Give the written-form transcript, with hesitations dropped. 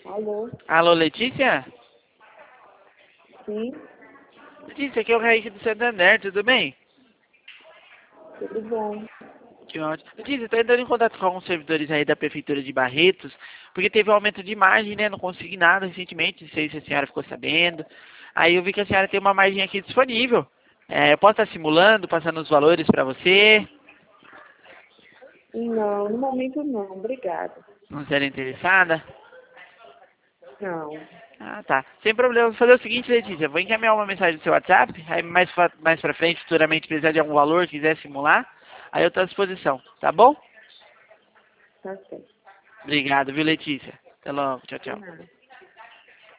Alô? Alô, Letícia? Sim, Letícia, aqui é o Raíssa do Santander, tudo bem? tudo bom. Que ótimo. Letícia, estou entrando em contato com alguns servidores aí da Prefeitura de Barretos, porque teve um aumento de margem, né? Não consegui nada recentemente, não sei se a senhora ficou sabendo. Aí eu vi que a senhora tem uma margem aqui disponível. Eu posso estar simulando, passando os valores para você? Não, no momento não, obrigada. Não será interessada? Não, Ah, tá. Sem problema. Vou fazer o seguinte, Letícia. Vou encaminhar uma mensagem no seu WhatsApp. Aí mais pra frente, futuramente, precisar de algum valor, quiser simular, aí eu estou à disposição. Tá bom? tá certo. Obrigado, viu, Letícia? Até logo. Tchau, De tchau. nada.